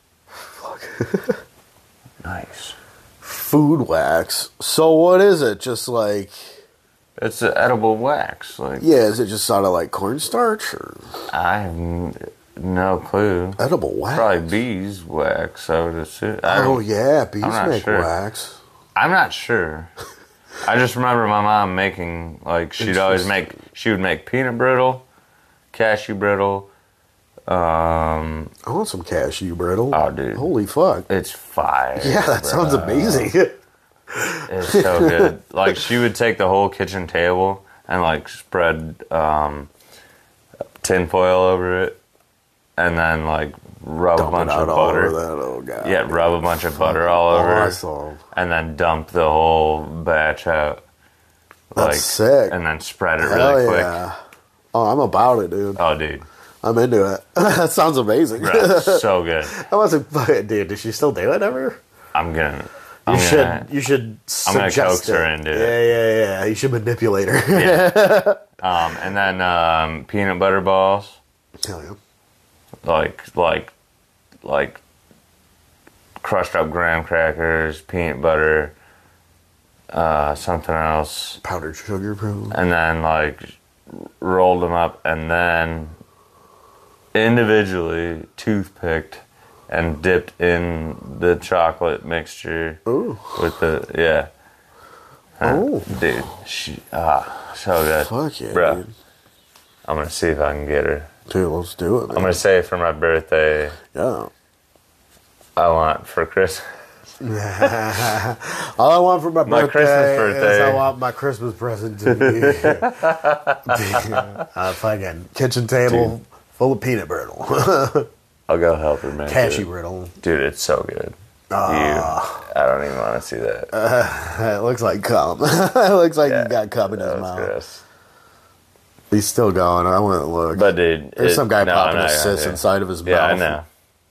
Nice. Food wax. So what is it? Just like, It's an edible wax. Like yeah, is it just sort of like cornstarch or I have n- no clue. edible wax? Probably bees wax. I would assume. I Oh don't- yeah, bees I'm not make sure. wax. I'm not sure. I just remember my mom making like she'd always make. She would make peanut brittle, cashew brittle. Um, I want some cashew brittle. Oh, dude. Holy fuck. it's fire. Yeah, that sounds bruh. amazing. It's so good. Like she would take the whole kitchen table and like spread um, tinfoil over it, and then like rub Dump a bunch it out of all butter. over that. Oh god. Yeah, rub a bunch of butter all over, it, Awesome. and then dump the whole batch out. Like, That's sick. And then spread it Hell really quick. yeah. Oh, I'm about it, dude. Oh, dude, I'm into it. That sounds amazing. bro, so good. I wasn't fucking dude. Does she still do it ever? I'm gonna. You I'm should. gonna, You should. I'm gonna suggest coax her it. into it. Yeah, yeah, yeah. You should manipulate her. Um, and then um, peanut butter balls, Hell yeah. like like like crushed up graham crackers, peanut butter, uh, something else, Powdered sugar, bro. and then like rolled them up, and then individually toothpicked and dipped in the chocolate mixture Ooh. with the yeah. Oh. Dude, she, ah, so good. Fuck yeah, Bruh. dude. I'm gonna see if I can get her. Dude, let's do it, man. I'm gonna say for my birthday, Yeah. I want for Chris All I want for my, My birthday, Christmas is birthday. I want my Christmas present to be a fucking kitchen table Dude. full of peanut brittle. I'll go help her make Cashew it. brittle. Dude, it's so good. Ah. You, I don't even want to see that. It looks like cum. It looks like Yeah, he got cum in his that was mouth. gross. He's still going. I want to look. But dude, There's it- some guy no, popping I'm a not gonna cyst do it. inside of his Yeah, mouth. I know.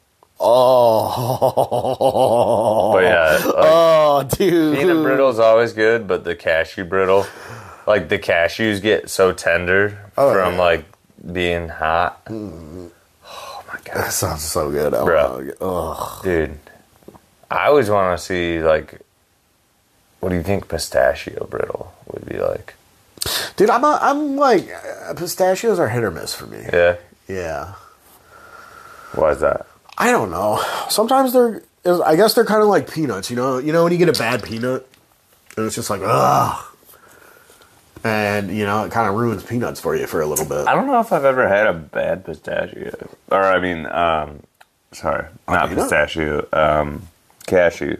Oh. But yeah, like, Oh, dude. peanut brittle is always good, but the cashew brittle, like the cashews get so tender Oh, from yeah. like being hot. Oh my That god, sounds so good. I Bro. wanna get- Ugh. dude! I always want to see like, what do you think pistachio brittle would be like? Dude, I'm, a, I'm like, uh, pistachios are hit or miss for me. Yeah, Yeah. why is that? I don't know. Sometimes they're, I guess they're kind of like peanuts, you know? You know when you get a bad peanut? And it's just like, ugh. And, you know, it kind of ruins peanuts for you for a little bit. I don't know if I've ever had a bad pistachio, or I mean, um, sorry, not peanut? pistachio, um, cashew.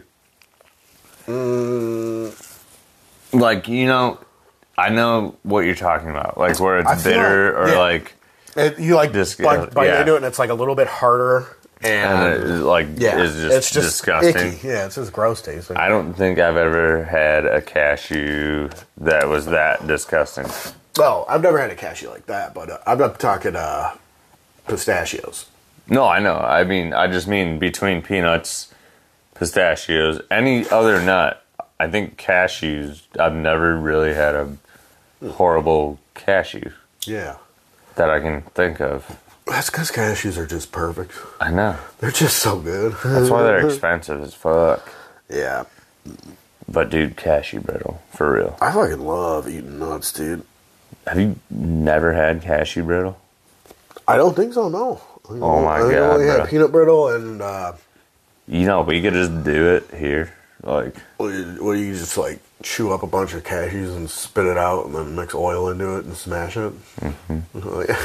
Mm, Like, you know, I know what you're talking about. Like where I it's feel bitter like- or yeah. like, it, you like, Dis- like bite yeah. into it and it's like a little bit harder. and And, it like yeah, is just, it's just disgusting. icky. Yeah, it's just gross tasting. I don't think I've ever had a cashew that was that disgusting. Well, I've never had a cashew like that, but uh, I'm not talking uh, pistachios. No, I know. I mean, I just mean between peanuts, pistachios, any other nut. I think cashews. I've never really had a horrible cashew Yeah. that I can think of. That's because cashews are just perfect. I know. They're just so good. That's why they're expensive as fuck. Yeah. But dude, cashew brittle for real. I fucking love eating nuts, dude. Have you never had cashew brittle? I don't think so, no. Oh my I think I God, only had bro. peanut brittle and, uh, You know, we could just do it here. Like, well, you, well, you just like chew up a bunch of cashews and spit it out and then mix oil into it and smash it. Mm-hmm. Oh, yeah.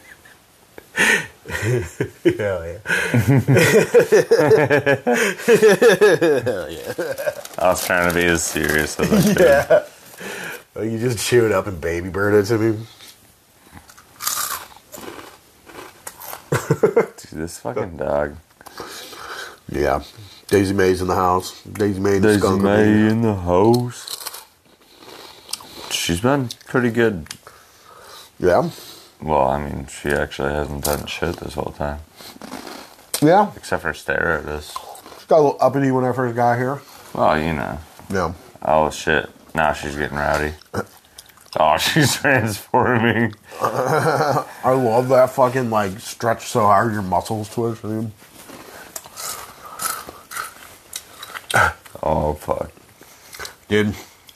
Hell yeah. Hell yeah. I was trying to be as serious as I could. Yeah. Well, you just chew it up and baby bird it to me. Dude, this fucking dog. Yeah. Daisy May's in the house. Daisy May the Daisy skunk. May in the house. She's been pretty good. Yeah. Well, I mean, she actually hasn't done shit this whole time. Yeah. Except for stare at us. She got a little uppity when I first got here. Well, you know. Yeah. Oh, shit. Now she's getting rowdy. Oh, she's transforming. I love that fucking, like, stretch so hard your muscles twitch, dude. Oh, fuck. Dude.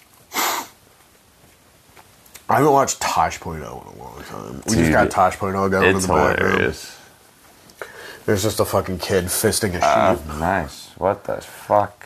I haven't watched Tosh Point oh in a long time. We Dude, just got Tosh Point oh going in It's the background. hilarious. There's just a fucking kid fisting a sheep. Ah, nice. What the fuck?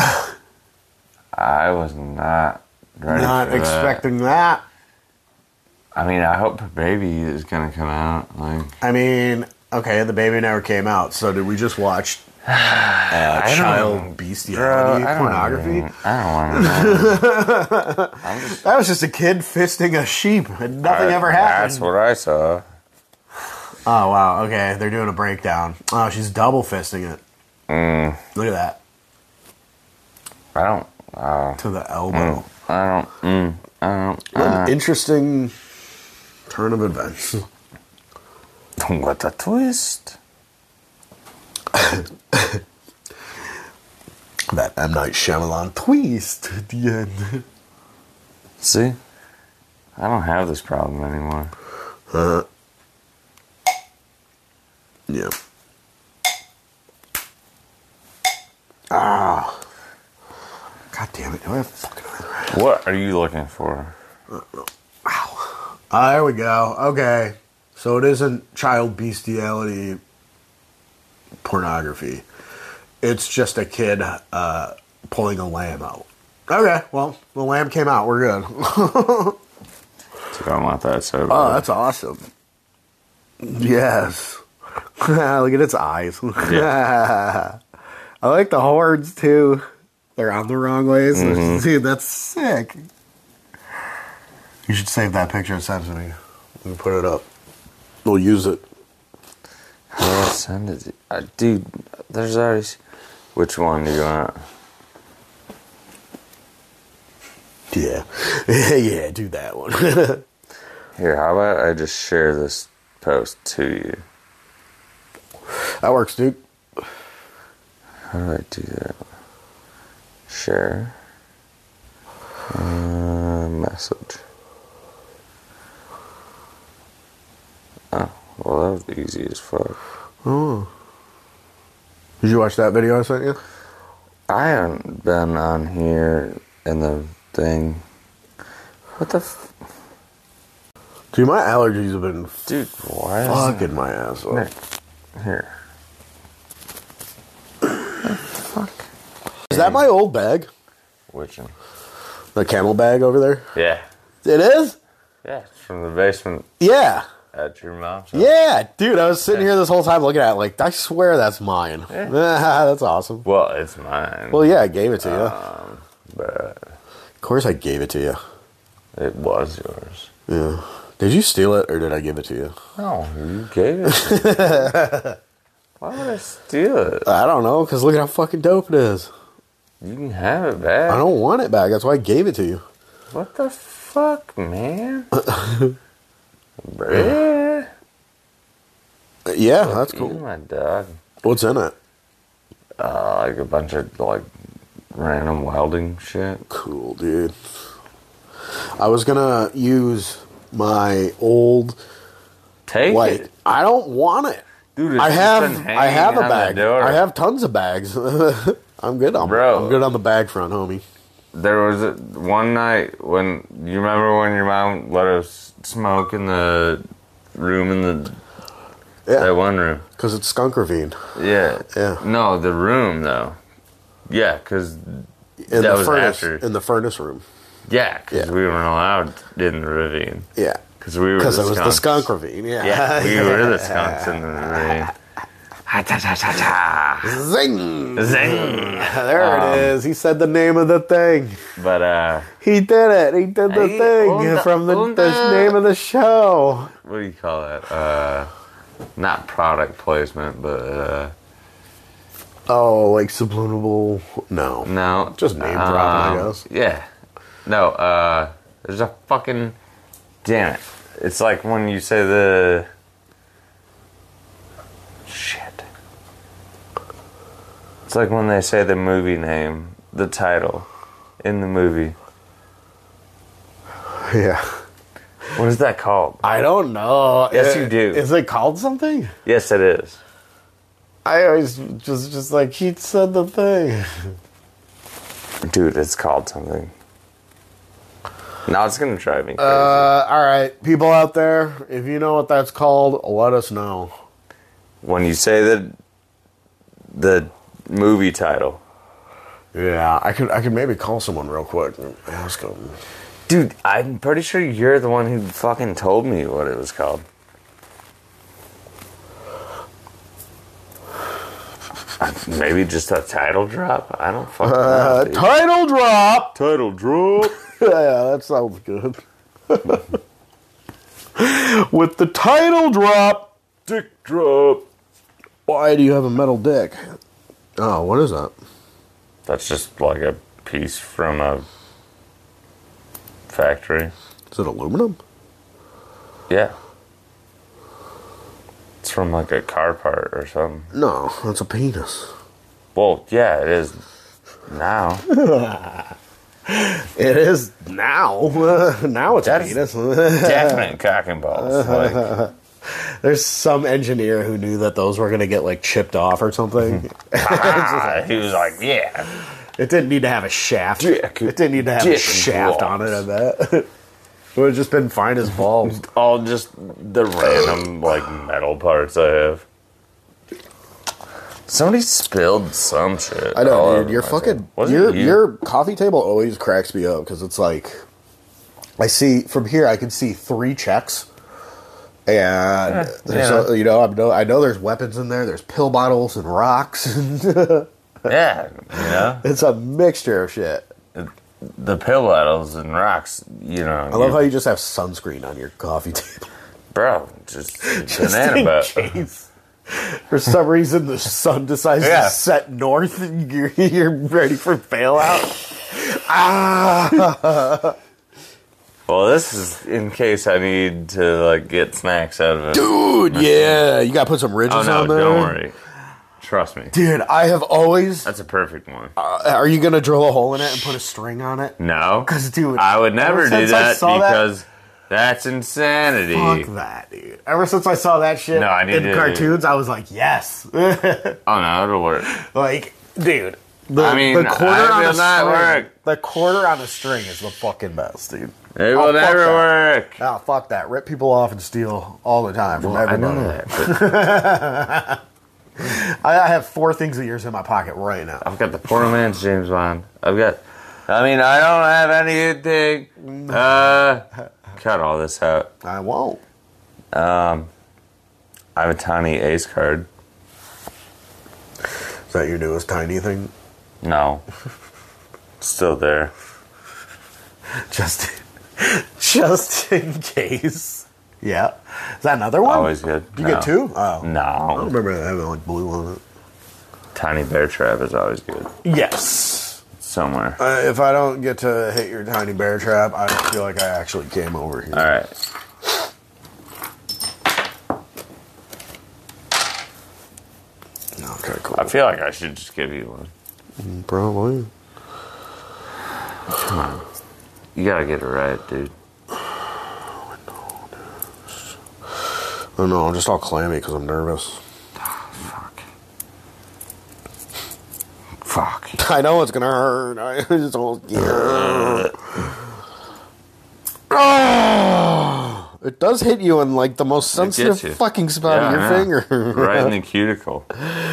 I was not ready Not for that. expecting that. I mean, I hope her baby is gonna come out. Like, I mean, okay, the baby never came out, so did we just watch uh, I don't- child bro, bestiality I don't pornography? even- I don't want to know. I'm just, That was just a kid fisting a sheep, and nothing I- ever happened. That's what I saw. Oh wow, okay, they're doing a breakdown. Oh, she's double fisting it. Mm, Look at that, I don't. Uh, to the elbow. I don't. Mm, I don't. An Uh, interesting turn of events. what a twist! That M. Night Shyamalan twist at the end. See, I don't have this problem anymore. Uh, yeah. Ah. God damn it. Do I have fucking... What are you looking for? Ah, there we go. Okay. So it isn't child bestiality pornography. It's just a kid uh, pulling a lamb out. Okay, well, the lamb came out. We're good. Oh, So I want that so. that's awesome. Yes. Look at its eyes. I like the horns too. They're on the wrong ways. Mm-hmm. Dude, that's sick. You should save that picture and send it to me. And put it up. We'll use it. Yeah, send it. Uh, dude, there's already... Which one do you want? Yeah. Yeah, do that one. Here, how about I just share this post to you? That works, dude. How do I do that? Share. Uh, message. Oh, well, that was easy as fuck. Oh. Did you watch that video I sent you? I haven't been on here in the thing. What the f... Dude, my allergies have been Dude, why is fucking my ass up. Nick, here. What the fuck? Is that my old bag? Which one? The camel bag over there? Yeah. It is? Yeah, it's from the basement Yeah. at your mom's house. Yeah, dude, I was sitting Yeah. here this whole time looking at it like, I swear that's mine. Yeah. That's awesome. Well, it's mine. Well, yeah, I gave it to you. Um, but Of course I gave it to you. it was yours. Yeah. Did you steal it or did I give it to you? No, you gave it. Why would I steal it? I don't know, because look at how fucking dope it is. You can have it back. I don't want it back. That's why I gave it to you. What the fuck, man? Bruh. Yeah, that's You, cool. my dog. What's in it? Uh, like a bunch of like random welding shit. Cool, dude. I was gonna use my old Take white. it, I don't want it. dude. It's I just have been I have a hanging on bag. the door. I have tons of bags. I'm good on Bro. I'm good on the bag front, homie. There was a, one night when you remember when your mom let us smoke in the room in the Yeah, that one room. because it's skunk ravine. Yeah. Yeah. No, the room though. Yeah, because In that the was furnace, after. in the furnace room. Yeah, because Yeah. we weren't allowed in the ravine. Yeah, Because we were because the it was the skunks. skunk ravine. Yeah, Yeah, we were the skunks in the ravine. Ha ta ta ta ta. Zing! Zing. There Um, it is. He said the name of the thing. But uh, He did it. He did the Hey, thing unda- from the, the unda. name of the show. what do you call that? Uh, not product placement, but uh, Oh, like subliminal? No. no, Just name dropping, I um, guess. Yeah, no. Uh, there's a fucking damn it. It's like when you say the shit. It's like when they say the movie name, the title in the movie. Yeah. What is that called? I don't know. Yes, Uh, you do. Is it called something? Yes, it is. I always just just like he said the thing. Dude, it's called something. Now it's gonna drive me crazy. Uh, all right, people out there, if you know what that's called, let us know. when you say the the movie title. Yeah, I could I could maybe call someone real quick and ask them. Dude, I'm pretty sure you're the one who fucking told me what it was called. Maybe just a title drop? I don't fucking Uh, know. dude. title drop. Title drop. Yeah, that sounds good. With the title drop. Dick drop. Why do you have a metal dick? Oh, what is that? That's just like a piece from a factory. Is it aluminum? Yeah. It's from like a car part or something. No, that's a penis. Well, yeah, it is now. It is now. Now it's That a is penis. Definite cock and balls. Like, There's some engineer who knew that those were going to get like chipped off or something. ah, he was like, yeah. It didn't need to have a shaft. Dick. It didn't need to have a Dick and shaft on it, I bet. It would have just been fine as balls. All just the random, like, metal parts I have. Somebody spilled some shit. I know, all dude. over Your my fucking table. Was it your you? your coffee table always cracks me up because it's like I see from here. I can see three checks, and there's yeah. a- you know I know I know there's weapons in there. There's pill bottles and rocks. Yeah, you know? It's a mixture of shit. The pill bottles and rocks, you know. I love how you just have sunscreen on your coffee table. Bro, just, Just banana in boat. case. For some reason, the sun decides Yeah. to set north and you're, you're ready for bailout. Ah! Well, this is in case I need to, like, get snacks out of it. Dude, yeah. You gotta put some ridges Oh, no, on there. don't worry. Trust me. Dude, I have always... That's a perfect one. Uh, are you gonna drill a hole in it and put a string on it? No. 'Cause, dude, I would never ever do since I that saw that- because that's insanity. Fuck that, dude. Ever since I saw that shit No, I need in to- cartoons, I was like, yes. Oh, no, it'll work. Like, dude. The, I mean, the quarter I on will a not string, work. The quarter on a string is the fucking best, dude. It Oh, will fuck never that. work. Oh, fuck that. Rip people off and steal all the time from Well, I everybody. know that, but I, I have four things of yours in my pocket right now. I've got the poor man's James Bond. I've got, I mean, I don't have anything. Uh, cut all this out. I won't. Um, I have a tiny ace card. Is that your newest tiny thing? No. Still there. Just, just in case. Yeah. Is that another one? Always good. You No. get two? Oh. I don't No. remember having like blue on it. Tiny bear trap is always good. Yes. Somewhere. Uh, if I don't get to hit your tiny bear trap, I feel like I actually came over here. All right. Okay, cool. I feel like I should just give you one. Probably. Come on. You gotta get it right, dude. I don't know, I'm just all clammy because I'm nervous. Fuck. Fuck. I know it's gonna hurt. I just all, yeah. Oh, it does hit you in like the most gets sensitive you. fucking spot Yeah, of your yeah. finger. Right in the cuticle.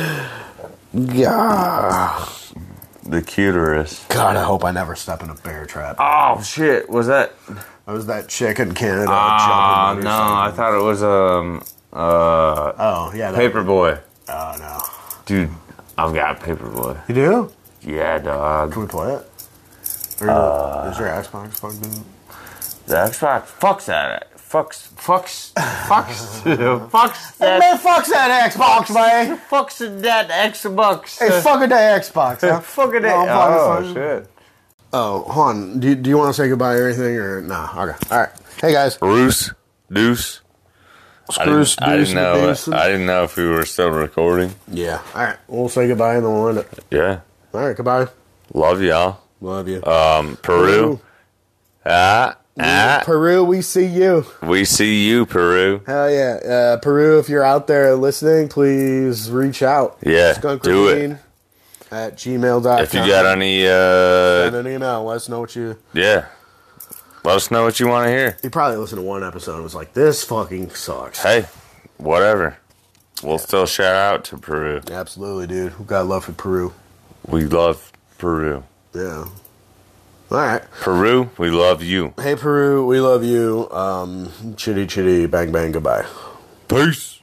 Yeah. The cuterus. God, I hope I never step in a bear trap. Oh, shit. Was that... I was that chick in Canada Ah, jumping no. motorcycle. I thought it was, um... Uh... Oh, yeah. That, Paperboy. Oh, no. Dude, I've got Paperboy. You do? Yeah, dog. Can we play it? Or Uh, is your Xbox plugged in? The Xbox... Fucks that. Fucks... Fucks... Fucks... fucks Hey, that... man, fuck that Xbox, man. Fucks that Xbox. Hey, fuck that Xbox, huh? Fucking No, it. I'm Oh, fucking- shit. Oh, Han, do, do you want to say goodbye or anything? Or nah? Okay. All right. Hey, guys. Bruce, Deuce. I Spruce, didn't, I Deuce, didn't and know. Deuce. I didn't know if we were still recording. Yeah. All right. We'll say goodbye and then we'll end it. Yeah. All right. Goodbye. Love y'all. Love you. Um, Peru. Ah, ah. Peru, we see you. We see you, Peru. Hell yeah. Uh, Peru, if you're out there listening, please reach out. Yeah, Skunk do it. Ravine at gmail dot com. If you got any, Send uh, an email. Let us know what you... yeah, let us know what you want to hear. You probably listened to one episode and was like, this fucking sucks. Hey, whatever. We'll still shout out to Peru. Absolutely, dude. Who got love for Peru? We love Peru. Yeah. All right. Peru, we love you. Hey, Peru, we love you. Um, chitty chitty, bang bang, goodbye. Peace.